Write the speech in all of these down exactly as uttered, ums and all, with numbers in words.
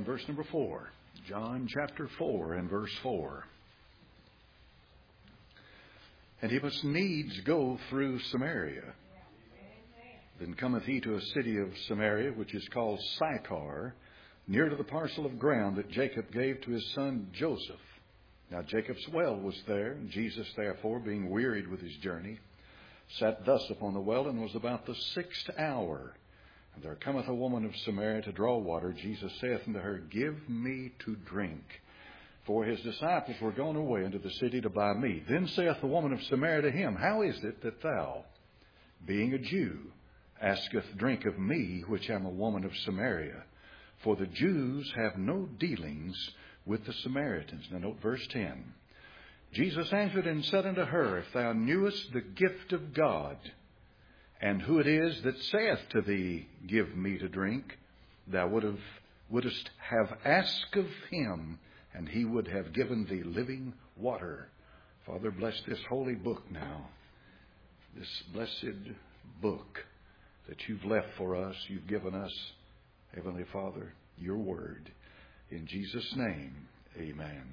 and verse number four. John chapter four and verse four. And he must needs go through Samaria. Then cometh he to a city of Samaria, which is called Sychar, near to the parcel of ground that Jacob gave to his son Joseph. Now Jacob's well was there, and Jesus therefore, being wearied with his journey, sat thus upon the well, and was about the sixth hour. And there cometh a woman of Samaria to draw water. Jesus saith unto her, Give me to drink. For his disciples were gone away into the city to buy meat. Then saith the woman of Samaria to him, How is it that thou, being a Jew, asketh drink of me, which am a woman of Samaria? For the Jews have no dealings with the Samaritans. Now note verse ten. Jesus answered and said unto her, If thou knewest the gift of God, and who it is that saith to thee, Give me to drink, thou would have, wouldest have asked of him, and he would have given thee living water. Father, bless this holy book now. This blessed book that you've left for us, you've given us, Heavenly Father, your word. In Jesus' name, amen.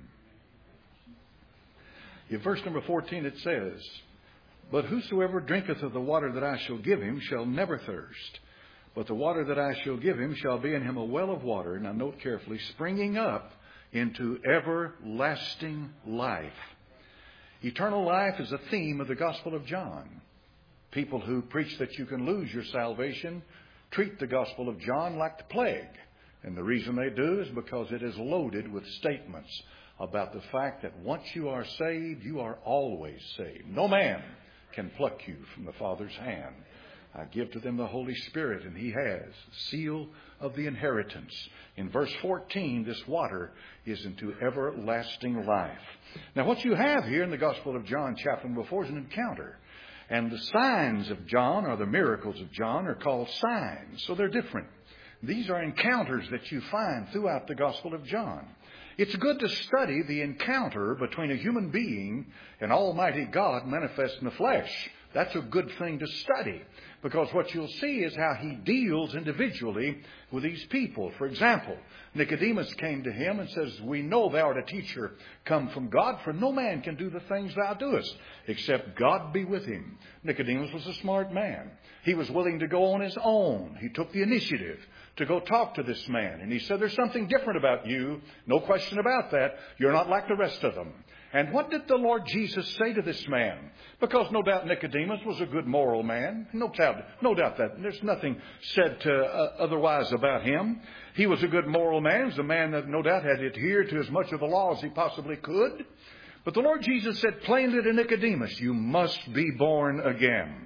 In verse number fourteen it says, But whosoever drinketh of the water that I shall give him shall never thirst. But the water that I shall give him shall be in him a well of water, now note carefully, springing up into everlasting life. Eternal life is a theme of the Gospel of John. People who preach that you can lose your salvation treat the Gospel of John like the plague. And the reason they do is because it is loaded with statements about the fact that once you are saved, you are always saved. No man can pluck you from the Father's hand. I give to them the Holy Spirit, and He has seal of the inheritance. In verse fourteen, this water is into everlasting life. Now, what you have here in the Gospel of John, chapter number four, is an encounter. And the signs of John, or the miracles of John, are called signs. So they're different. These are encounters that you find throughout the Gospel of John. It's good to study the encounter between a human being and Almighty God manifest in the flesh. That's a good thing to study, because what you'll see is how He deals individually with these people. For example, Nicodemus came to Him and says, We know thou art a teacher come from God, for no man can do the things thou doest, except God be with him. Nicodemus was a smart man. He was willing to go on his own. He took the initiative to go talk to this man. And he said, There's something different about you. No question about that. You're not like the rest of them. And what did the Lord Jesus say to this man? Because no doubt Nicodemus was a good moral man. No doubt, no doubt that. There's nothing said to, uh, otherwise about him. He was a good moral man. He was a man that no doubt had adhered to as much of the law as he possibly could. But the Lord Jesus said plainly to Nicodemus, You must be born again.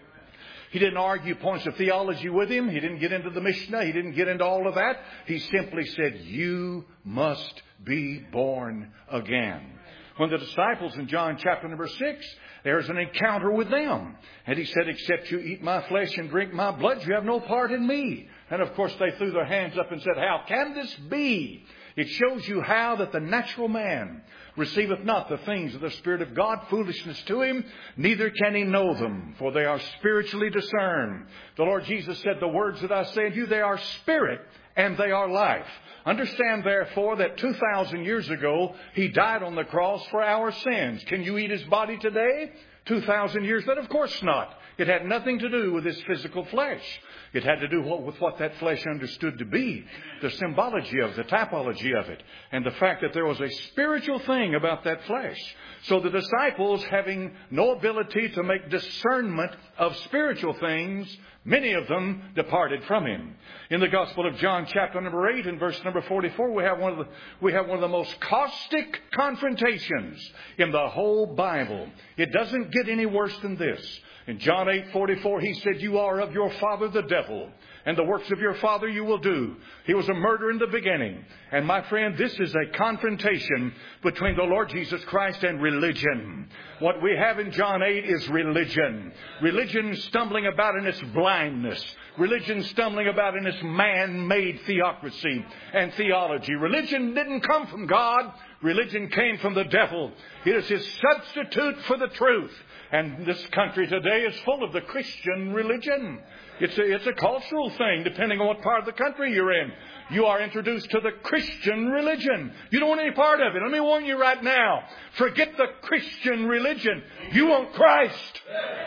He didn't argue points of theology with him. He didn't get into the Mishnah. He didn't get into all of that. He simply said, You must be born again. When the disciples in John chapter number six, there's an encounter with them. And He said, Except you eat my flesh and drink my blood, you have no part in me. And of course they threw their hands up and said, How can this be? It shows you how that the natural man receiveth not the things of the Spirit of God, foolishness to him, neither can he know them, for they are spiritually discerned. The Lord Jesus said, The words that I say unto you, they are spirit and they are life. Understand, therefore, that two thousand years ago, He died on the cross for our sins. Can you eat His body today? two thousand years? But of course not. It had nothing to do with His physical flesh. It had to do with what that flesh understood to be, the symbology of it, the typology of it, and the fact that there was a spiritual thing about that flesh. So the disciples, having no ability to make discernment of spiritual things, many of them departed from Him. In the Gospel of John, chapter number eight, and verse number forty-four, we have one of the we have one of the most caustic confrontations in the whole Bible. It doesn't get any worse than this. In John eight forty-four, He said, You are of your father the devil, and the works of your father you will do. He was a murderer in the beginning. And my friend, this is a confrontation between the Lord Jesus Christ and religion. What we have in John eight is religion. Religion stumbling about in its blindness. Religion stumbling about in this man-made theocracy and theology. Religion didn't come from God. Religion came from the devil. It is his substitute for the truth. And this country today is full of the Christian religion. It's a, it's a cultural thing, depending on what part of the country you're in. You are introduced to the Christian religion. You don't want any part of it. Let me warn you right now. Forget the Christian religion. You want Christ.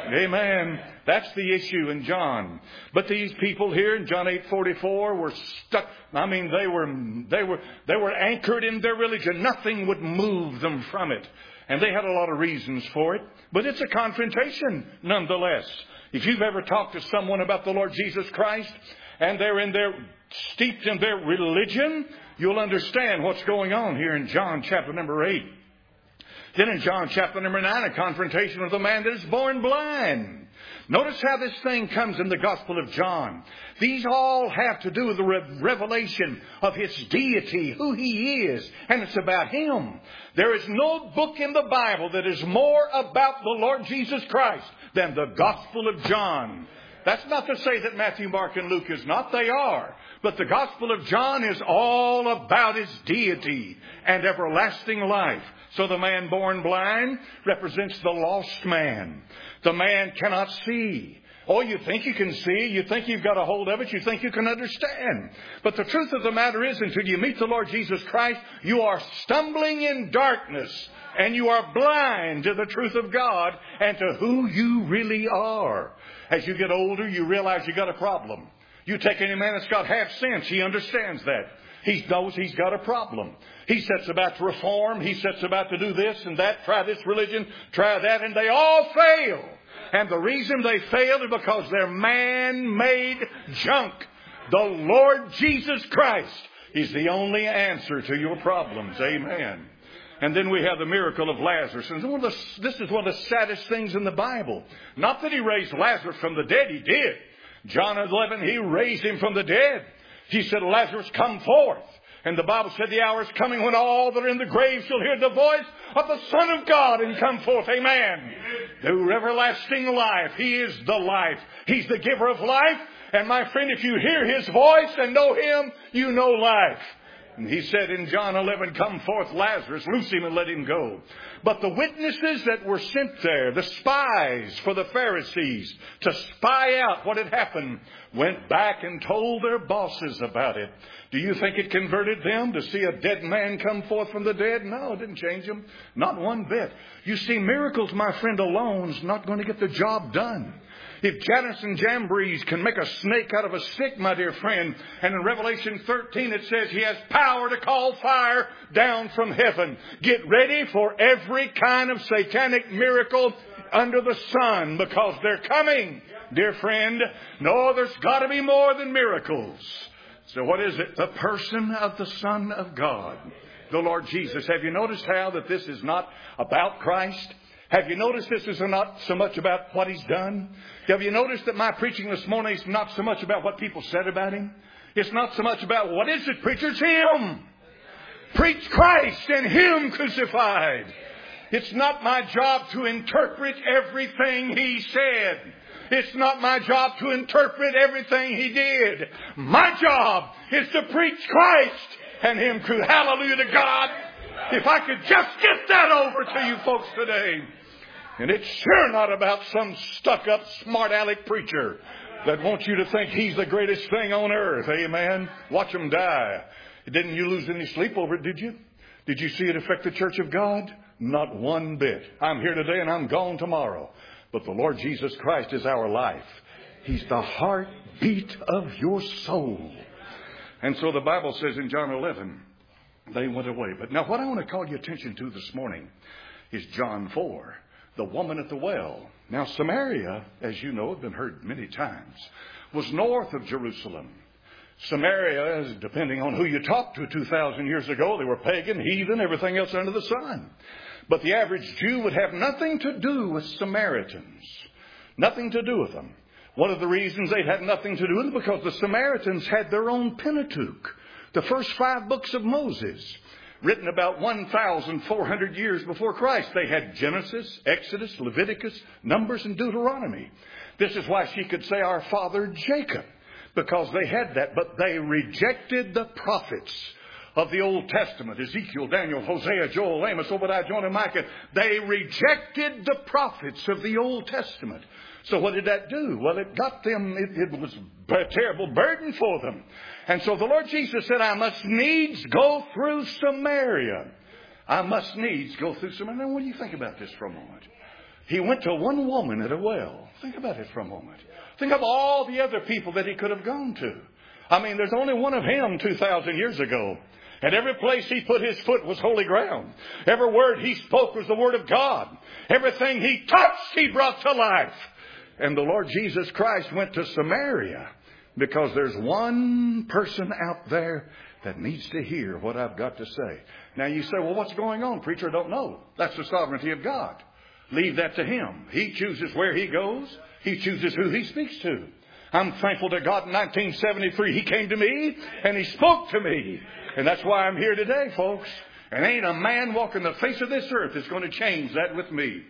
Amen. That's the issue in John. But these people here in John eight forty-four were stuck. I mean, they were, they were, they were anchored in their religion. Nothing would move them from it. And they had a lot of reasons for it. But it's a confrontation nonetheless. If you've ever talked to someone about the Lord Jesus Christ and they're in their steeped in their religion, you'll understand what's going on here in John chapter number eight. Then in John chapter number nine, a confrontation with a man that is born blind. Notice how this thing comes in the Gospel of John. These all have to do with the re- revelation of His deity, who He is, and it's about Him. There is no book in the Bible that is more about the Lord Jesus Christ than the Gospel of John. That's not to say that Matthew, Mark, and Luke is not. They are. But the Gospel of John is all about His deity and everlasting life. So the man born blind represents the lost man. The man cannot see. Oh, you think you can see. You think you've got a hold of it. You think you can understand. But the truth of the matter is, until you meet the Lord Jesus Christ, you are stumbling in darkness. And you are blind to the truth of God and to who you really are. As you get older, you realize you got a problem. You take any man that's got half sense, he understands that. He knows he's got a problem. He sets about to reform. He sets about to do this and that. Try this religion, try that, and they all fail. And the reason they fail is because they're man-made junk. The Lord Jesus Christ is the only answer to your problems. Amen. And then we have the miracle of Lazarus. And one of the, this is one of the saddest things in the Bible. Not that He raised Lazarus from the dead. He did. John eleven, He raised him from the dead. He said, Lazarus, come forth. And the Bible said the hour is coming when all that are in the grave shall hear the voice of the Son of God and come forth. Amen. The everlasting life. He is the life. He's the giver of life. And my friend, if you hear His voice and know Him, you know life. And He said in John eleven, come forth Lazarus, loose him and let him go. But the witnesses that were sent there, the spies for the Pharisees to spy out what had happened, went back and told their bosses about it. Do you think it converted them to see a dead man come forth from the dead? No, it didn't change them. Not one bit. You see, miracles, my friend, alone is not going to get the job done. If Janus and Jambres can make a snake out of a stick, my dear friend, and in Revelation thirteen it says He has power to call fire down from heaven. Get ready for every kind of satanic miracle under the sun, because they're coming, dear friend. No, there's got to be more than miracles. So what is it? The person of the Son of God, the Lord Jesus. Have you noticed how that this is not about Christ? Have you noticed this is not so much about what He's done? Have you noticed that my preaching this morning is not so much about what people said about Him? It's not so much about, what is it, preacher? It's Him. Preach Christ and Him crucified. It's not my job to interpret everything He said. It's not my job to interpret everything He did. My job is to preach Christ and Him crucified. Hallelujah to God. If I could just get that over to you folks today. And it's sure not about some stuck-up, smart-aleck preacher that wants you to think he's the greatest thing on earth. Amen. Watch him die. Didn't you lose any sleep over it, did you? Did you see it affect the church of God? Not one bit. I'm here today and I'm gone tomorrow. But the Lord Jesus Christ is our life. He's the heartbeat of your soul. And so the Bible says in John eleven, they went away. But now what I want to call your attention to this morning is John four, the woman at the well. Now Samaria, as you know, have been heard many times, was north of Jerusalem. Samaria, depending on who you talked to two thousand years ago, they were pagan, heathen, everything else under the sun. But the average Jew would have nothing to do with Samaritans. Nothing to do with them. One of the reasons they had nothing to do with them because the Samaritans had their own Pentateuch. The first five books of Moses, written about one thousand four hundred years before Christ. They had Genesis, Exodus, Leviticus, Numbers, and Deuteronomy. This is why she could say, our father Jacob. because they had that. But they rejected the prophets of the Old Testament. Ezekiel, Daniel, Hosea, Joel, Amos, Obadiah, Jonah, and Micah. They rejected the prophets of the Old Testament. So what did that do? Well, it got them, it, it was a terrible burden for them. And so the Lord Jesus said, I must needs go through Samaria. I must needs go through Samaria. Now, what do you think about this for a moment? He went to one woman at a well. Think about it for a moment. Think of all the other people that he could have gone to. I mean, there's only one of him two thousand years ago. And every place he put his foot was holy ground. Every word he spoke was the word of God. Everything he touched, he brought to life. And the Lord Jesus Christ went to Samaria because there's one person out there that needs to hear what I've got to say. Now you say, well, what's going on, preacher? I don't know. That's the sovereignty of God. Leave that to Him. He chooses where He goes. He chooses who He speaks to. I'm thankful to God in nineteen seventy-three. He came to me and He spoke to me. And that's why I'm here today, folks. And ain't a man walking the face of this earth that's going to change that with me.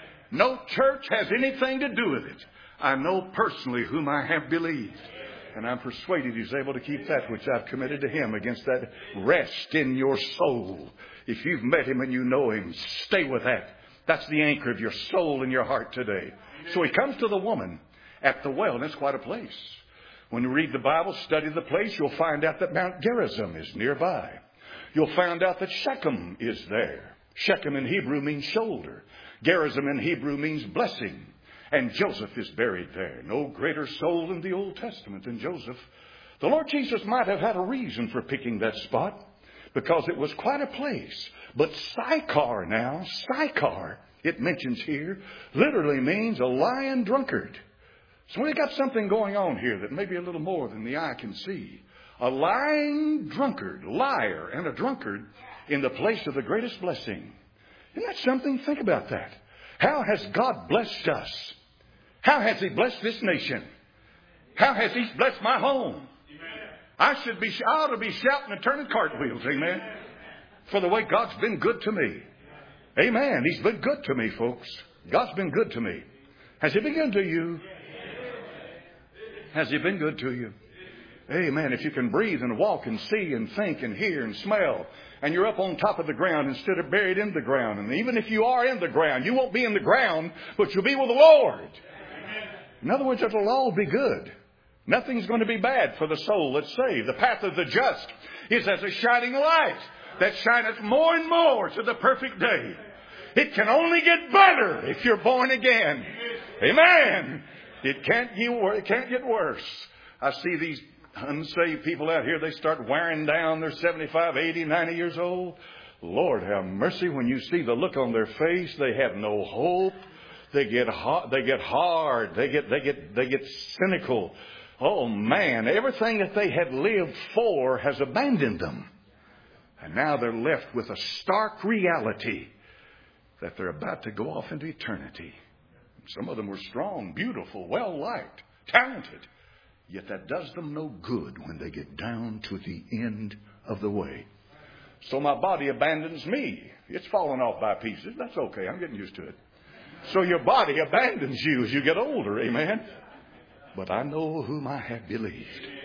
No church has anything to do with it. I know personally whom I have believed. And I'm persuaded He's able to keep that which I've committed to Him against that rest in your soul. If you've met Him and you know Him, stay with that. That's the anchor of your soul and your heart today. So He comes to the woman at the well, and it's quite a place. When you read the Bible, study the place, you'll find out that Mount Gerizim is nearby. You'll find out that Shechem is there. Shechem in Hebrew means shoulder. Gerizim in Hebrew means blessing. And Joseph is buried there. No greater soul in the Old Testament than Joseph. The Lord Jesus might have had a reason for picking that spot, because it was quite a place. But Sychar now, Sychar, it mentions here, literally means a lying drunkard. So we got something going on here that may be a little more than the eye can see. A lying drunkard, liar, and a drunkard in the place of the greatest blessing. Isn't that something? Think about that. How has God blessed us? How has He blessed this nation? How has He blessed my home? I should be, I ought to be shouting and turning cartwheels, amen, for the way God's been good to me. Amen. He's been good to me, folks. God's been good to me. Has He been good to you? Has He been good to you? Amen. If you can breathe and walk and see and think and hear and smell, and you're up on top of the ground instead of buried in the ground. And even if you are in the ground, you won't be in the ground, but you'll be with the Lord. In other words, it'll all be good. Nothing's going to be bad for the soul that's saved. The path of the just is as a shining light that shineth more and more to the perfect day. It can only get better if you're born again. Amen. It can't get, it can't get worse. I see these unsaved people out here, they start wearing down. They're seventy-five, eighty, ninety years old. Lord have mercy. When you see the look on their face, they have no hope. They get hard. They get hard. They get, they get, they get cynical. Oh man, everything that they had lived for has abandoned them. And now they're left with a stark reality that they're about to go off into eternity. Some of them were strong, beautiful, well-liked, talented. Yet that does them no good when they get down to the end of the way. So my body abandons me. It's falling off by pieces. That's okay. I'm getting used to it. So your body abandons you as you get older. Amen. But I know whom I have believed.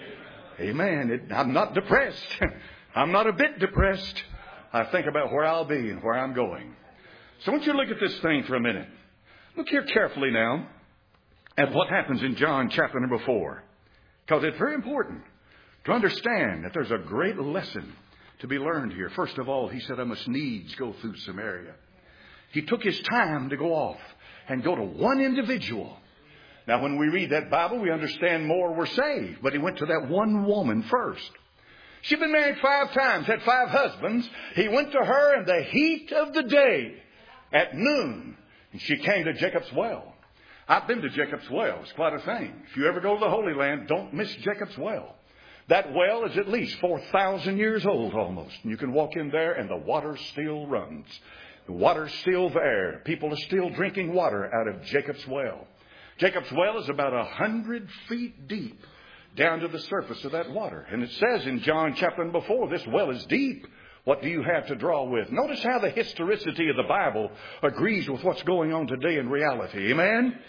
Amen. It, I'm not depressed. I'm not a bit depressed. I think about where I'll be and where I'm going. So I want you to look at this thing for a minute. Look here carefully now at what happens in John chapter number four. Because it's very important to understand that there's a great lesson to be learned here. First of all, He said, I must needs go through Samaria. He took His time to go off and go to one individual. Now, when we read that Bible, we understand more we're saved. But He went to that one woman first. She'd been married five times, had five husbands. He went to her in the heat of the day at noon. And she came to Jacob's well. I've been to Jacob's well. It's quite a thing. If you ever go to the Holy Land, don't miss Jacob's well. That well is at least four thousand years old almost. And you can walk in there and the water still runs. The water's still there. People are still drinking water out of Jacob's well. Jacob's well is about a hundred feet deep down to the surface of that water. And it says in John chapter number four, this well is deep. What do you have to draw with? Notice how the historicity of the Bible agrees with what's going on today in reality. Amen?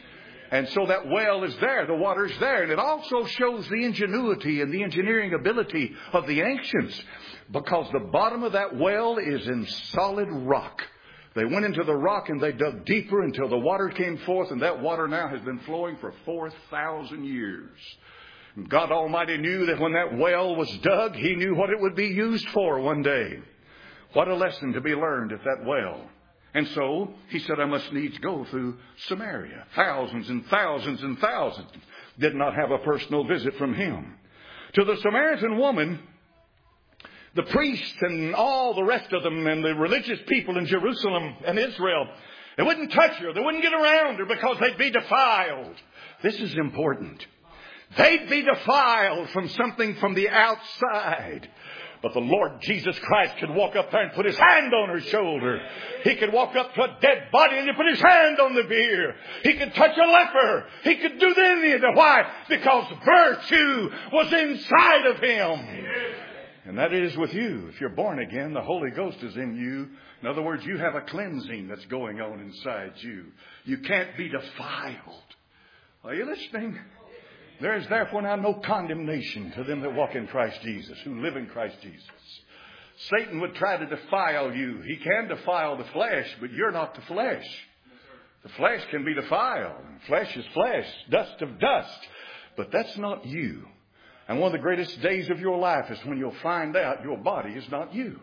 And so that well is there. The water's there. And it also shows the ingenuity and the engineering ability of the ancients, because the bottom of that well is in solid rock. They went into the rock and they dug deeper until the water came forth, and that water now has been flowing for four thousand years. And God Almighty knew that when that well was dug, He knew what it would be used for one day. What a lesson to be learned at that well. And so He said, I must needs go through Samaria. Thousands and thousands and thousands did not have a personal visit from Him. To the Samaritan woman, the priests and all the rest of them and the religious people in Jerusalem and Israel, they wouldn't touch her. They wouldn't get around her because they'd be defiled. This is important. They'd be defiled from something from the outside. But the Lord Jesus Christ could walk up there and put His hand on her shoulder. He could walk up to a dead body and put His hand on the bier. He could touch a leper. He could do any of that. Why? Because virtue was inside of Him. And that is with you. If you're born again, the Holy Ghost is in you. In other words, you have a cleansing that's going on inside you. You can't be defiled. Are you listening? There is therefore now no condemnation to them that walk in Christ Jesus, who live in Christ Jesus. Satan would try to defile you. He can defile the flesh, but you're not the flesh. The flesh can be defiled. Flesh is flesh, dust of dust. But that's not you. And one of the greatest days of your life is when you'll find out your body is not you.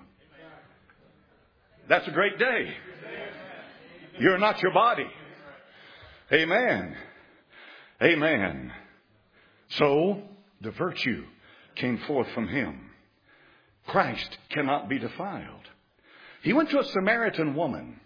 That's a great day. You're not your body. Amen. Amen. So the virtue came forth from Him. Christ cannot be defiled. He went to a Samaritan woman.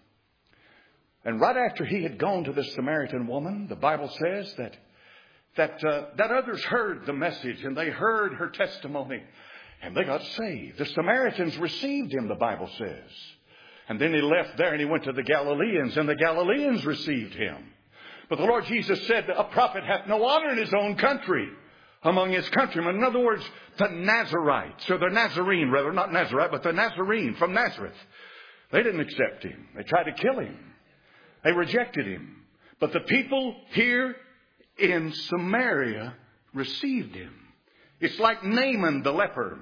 And right after He had gone to the Samaritan woman, the Bible says that that uh, that others heard the message and they heard her testimony and they got saved. The Samaritans received Him, the Bible says. And then He left there and He went to the Galileans, and the Galileans received Him. But the Lord Jesus said, a prophet hath no honor in his own country among his countrymen. In other words, the Nazarites, or the Nazarene, rather, not Nazarite, but the Nazarene from Nazareth. They didn't accept Him. They tried to kill Him. They rejected Him. But the people here in Samaria received Him. It's like Naaman the leper.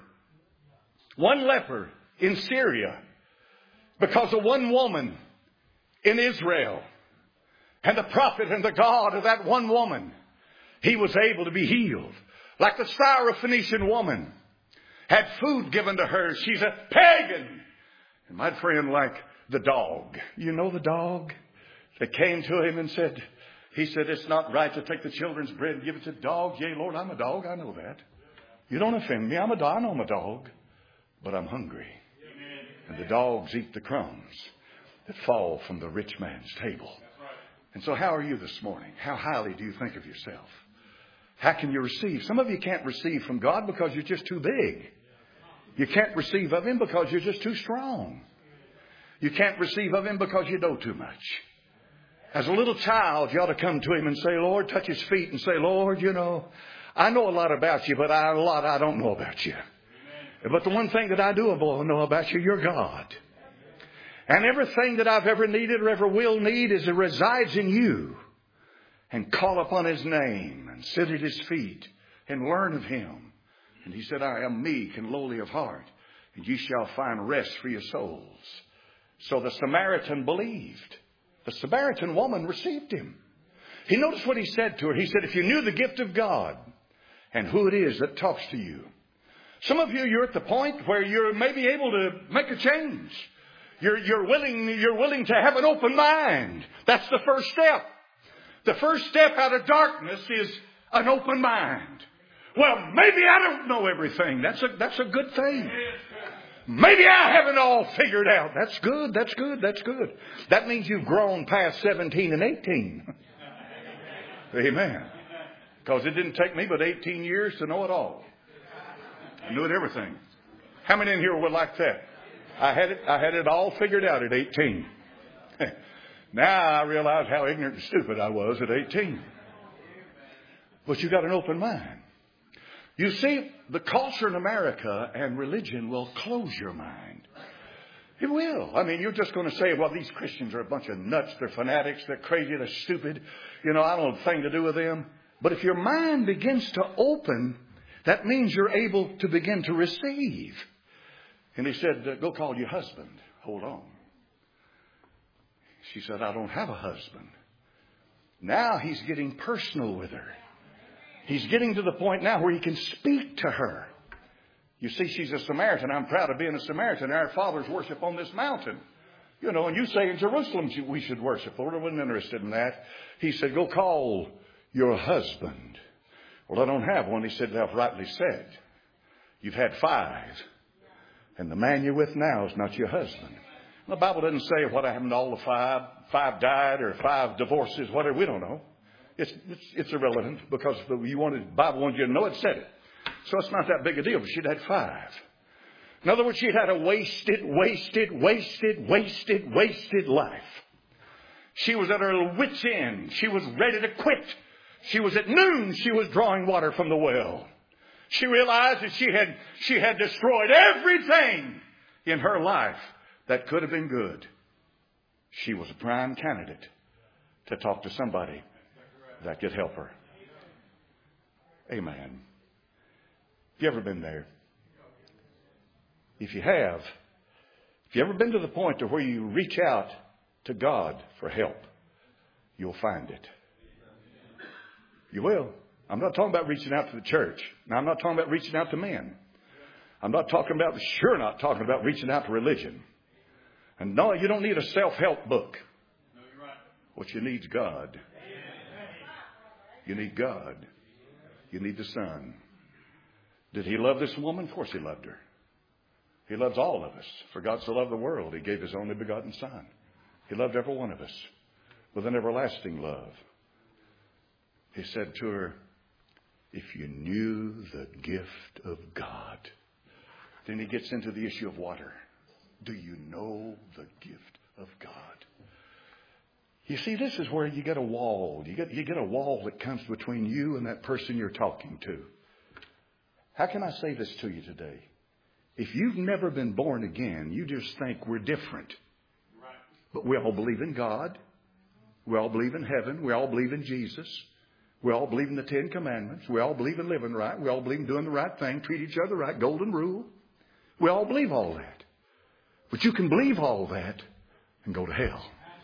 One leper in Syria, because of one woman in Israel. And the prophet and the God of that one woman, he was able to be healed. Like the Syrophoenician woman had food given to her. She's a pagan. And my friend, like the dog. You know the dog that came to him and said, he said, it's not right to take the children's bread and give it to dogs. Yea, Lord, I'm a dog. I know that. You don't offend me. I'm a dog. I know I'm a dog. But I'm hungry. And the dogs eat the crumbs that fall from the rich man's table. And so how are you this morning? How highly do you think of yourself? How can you receive? Some of you can't receive from God because you're just too big. You can't receive of Him because you're just too strong. You can't receive of Him because you know too much. As a little child, you ought to come to Him and say, Lord, touch His feet and say, Lord, you know, I know a lot about you, but I, a lot I don't know about you. But the one thing that I do know about you, you're God. And everything that I've ever needed or ever will need is it resides in you. And call upon His name and sit at His feet and learn of Him. And He said, I am meek and lowly of heart, and ye shall find rest for your souls. So the Samaritan believed. The Samaritan woman received Him. He noticed what He said to her. He said, if you knew the gift of God and who it is that talks to you. Some of you, you're at the point where you're maybe able to make a change. You're, you're willing, you're willing to have an open mind. That's the first step. The first step out of darkness is an open mind. Well, maybe I don't know everything. That's a, that's a good thing. Maybe I haven't all figured out. That's good. That's good. That's good. That means you've grown past seventeen and eighteen. Amen. Because it didn't take me but eighteen years to know it all. I knew it everything. How many in here were like that? I had it, I had it all figured out at eighteen. Now I realize how ignorant and stupid I was at eighteen. But you got an open mind. You see, the culture in America and religion will close your mind. It will. I mean, you're just going to say, well, these Christians are a bunch of nuts. They're fanatics. They're crazy. They're stupid. You know, I don't have a thing to do with them. But if your mind begins to open, that means you're able to begin to receive. And he said, go call your husband. Hold on. She said, I don't have a husband. Now he's getting personal with her. He's getting to the point now where he can speak to her. You see, she's a Samaritan. I'm proud of being a Samaritan. Our fathers worship on this mountain. You know, and you say in Jerusalem we should worship. The Lord wasn't interested in that. He said, go call your husband. Well, I don't have one. He said, thou rightly said. You've had five. And the man you're with now is not your husband. The Bible doesn't say what happened to all the five. Five died or five divorces, whatever. We don't know. It's, it's, it's irrelevant because the, you wanted, the Bible wanted you to know it said it. So it's not that big a deal, but she'd had five. In other words, she'd had a wasted, wasted, wasted, wasted, wasted life. She was at her wit's end. She was ready to quit. She was at noon. She was drawing water from the well. She realized that she had, she had destroyed everything in her life that could have been good. She was a prime candidate to talk to somebody that could help her. Amen. Have you ever been there? If you have, if you ever been to the point to where you reach out to God for help, you'll find it. You will. I'm not talking about reaching out to the church. Now, I'm not talking about reaching out to men. I'm not talking about, sure not talking about reaching out to religion. And no, you don't need a self-help book. What you need is God. You need God. You need the Son. Did he love this woman? Of course he loved her. He loves all of us. For God so loved the world, he gave his only begotten Son. He loved every one of us with an everlasting love. He said to her, if you knew the gift of God. Then he gets into the issue of water. Do you know the gift of God? You see, this is where you get a wall. You get, you get a wall that comes between you and that person you're talking to. How can I say this to you today? If you've never been born again, you just think we're different. But we all believe in God. We all believe in heaven. We all believe in Jesus. We all believe in the Ten Commandments. We all believe in living right. We all believe in doing the right thing, treat each other right, golden rule. We all believe all that. But you can believe all that and go to hell.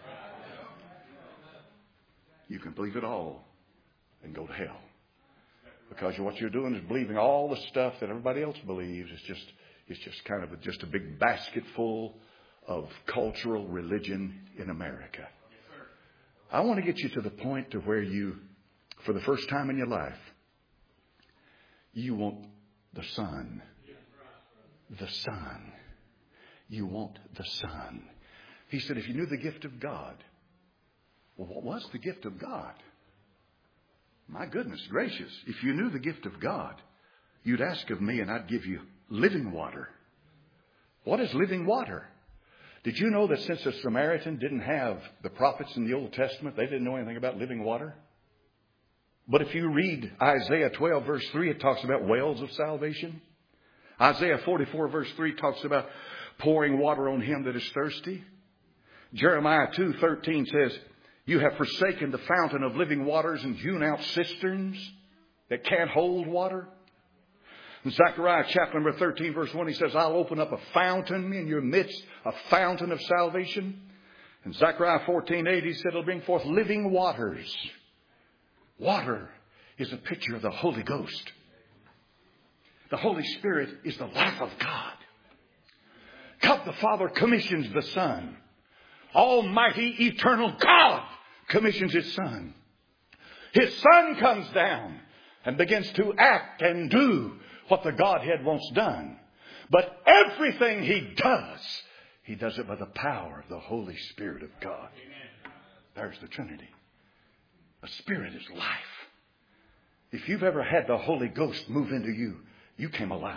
You can believe it all and go to hell. Because what you're doing is believing all the stuff that everybody else believes. It's just, it's just kind of a, just a big basket full of cultural religion in America. I want to get you to the point to where you, for the first time in your life, you want the Son. The Son. You want the Son. He said, if you knew the gift of God. Well, what was the gift of God? My goodness gracious. If you knew the gift of God, you'd ask of me and I'd give you living water. What is living water? Did you know that since the Samaritan didn't have the prophets in the Old Testament, they didn't know anything about living water? But if you read Isaiah twelve verse three, it talks about wells of salvation. Isaiah forty-four verse three talks about pouring water on him that is thirsty. Jeremiah two thirteen says, you have forsaken the fountain of living waters and hewn out cisterns that can't hold water. In Zechariah chapter number thirteen verse one, he says, I'll open up a fountain in your midst, a fountain of salvation. In Zechariah fourteen eight, he said, it'll bring forth living waters. Water is a picture of the Holy Ghost. The Holy Spirit is the life of God. God the Father commissions the Son. Almighty, eternal God commissions His Son. His Son comes down and begins to act and do what the Godhead wants done. But everything He does, He does it by the power of the Holy Spirit of God. There's the Trinity. The Spirit is life. If you've ever had the Holy Ghost move into you, you came alive.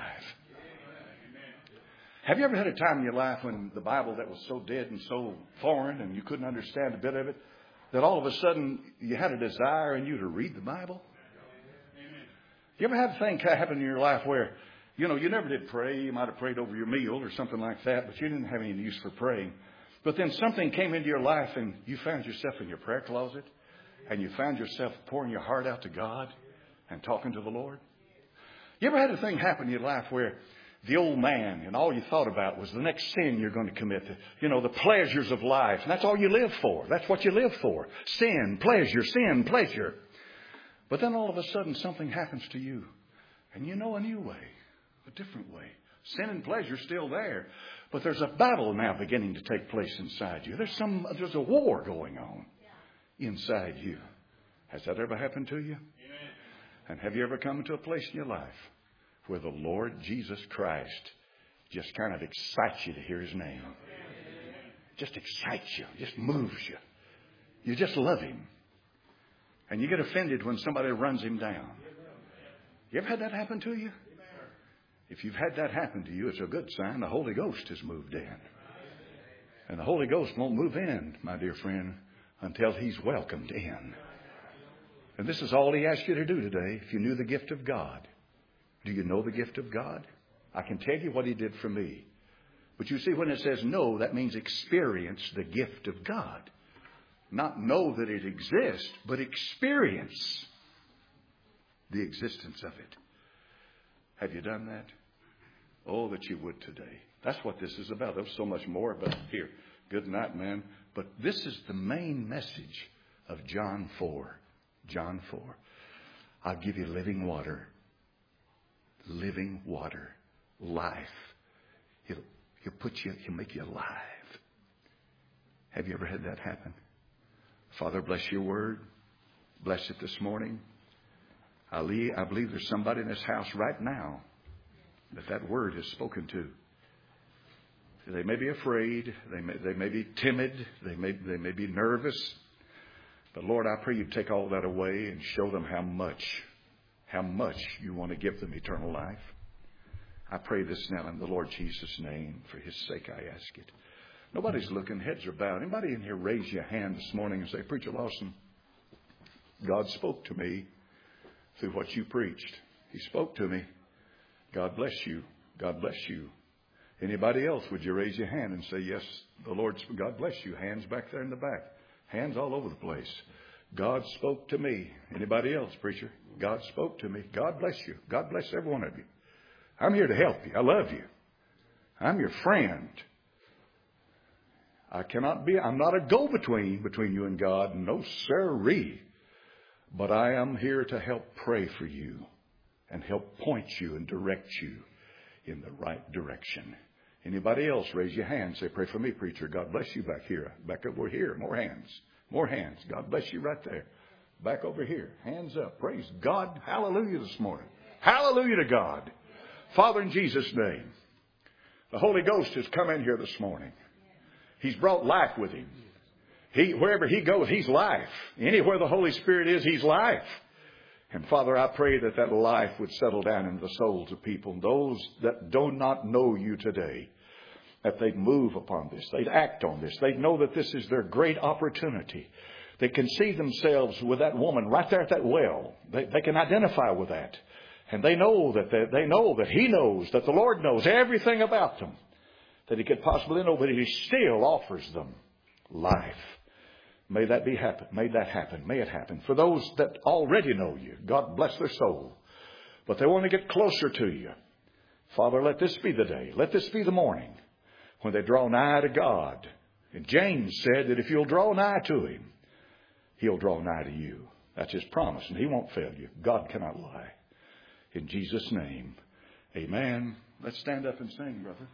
Have you ever had a time in your life when the Bible that was so dead and so foreign and you couldn't understand a bit of it, that all of a sudden you had a desire in you to read the Bible? You ever had a thing happen in your life where You know, you never did pray. You might have prayed over your meal or something like that, but you didn't have any use for praying. But then something came into your life and you found yourself in your prayer closet and you found yourself pouring your heart out to God and talking to the Lord. You ever had a thing happen in your life where the old man and all you thought about was the next sin you're going to commit? You know, the pleasures of life. And that's all you live for. That's what you live for. Sin, pleasure, sin, pleasure. But then all of a sudden something happens to you and you know a new way, a different way. Sin and pleasure still there. But there's a battle now beginning to take place inside you. There's some, there's a war going on inside you. Has that ever happened to you? Amen. And have you ever come to a place in your life where the Lord Jesus Christ just kind of excites you to hear His name? Amen. Just excites you, just moves you. You just love Him. And you get offended when somebody runs Him down. You ever had that happen to you? If you've had that happen to you, it's a good sign the Holy Ghost has moved in. And the Holy Ghost won't move in, my dear friend, until He's welcomed in. And this is all He asks you to do today. If you knew the gift of God. Do you know the gift of God? I can tell you what He did for me. But you see, when it says know, that means experience the gift of God. Not know that it exists, but experience the existence of it. Have you done that? Oh, that you would today. That's what this is about. There's so much more, but here, good night, man. But this is the main message of John four. John four. I'll give you living water. Living water. Life. He'll, he'll put you, he'll make you alive. Have you ever had that happen? Father, bless your word. Bless it this morning. I believe there's somebody in this house right now that that word has spoken to. They may be afraid. They may, they may be timid. They may, they may be nervous. But Lord, I pray you take all that away and show them how much, how much you want to give them eternal life. I pray this now in the Lord Jesus' name. For His sake I ask it. Nobody's looking. Heads are bowed. Anybody in here raise your hand this morning and say, Preacher Lawson, God spoke to me through what you preached. He spoke to me. God bless you. God bless you. Anybody else, would you raise your hand and say, yes, the Lord, God bless you. Hands back there in the back. Hands all over the place. God spoke to me. Anybody else, preacher? God spoke to me. God bless you. God bless every one of you. I'm here to help you. I love you. I'm your friend. I cannot be, I'm not a go-between between you and God. No, sirree. But I am here to help pray for you and help point you and direct you in the right direction. Anybody else, raise your hand. Say, pray for me, preacher. God bless you back here. Back over here. More hands. More hands. God bless you right there. Back over here. Hands up. Praise God. Hallelujah this morning. Hallelujah to God. Father, in Jesus' name, the Holy Ghost has come in here this morning. He's brought life with Him. He, wherever He goes, He's life. Anywhere the Holy Spirit is, He's life. And Father, I pray that that life would settle down into the souls of people, those that do not know you today, that they'd move upon this, they'd act on this, they'd know that this is their great opportunity. They can see themselves with that woman right there at that well. They, they can identify with that. And they know that they, they know that He knows, that the Lord knows everything about them that He could possibly know, but He still offers them life. May that be happen. May that happen. May it happen. For those that already know you, God bless their soul. But they want to get closer to you. Father, let this be the day. Let this be the morning when they draw nigh to God. And James said that if you'll draw nigh to Him, He'll draw nigh to you. That's His promise, and He won't fail you. God cannot lie. In Jesus' name, amen. Let's stand up and sing, brother.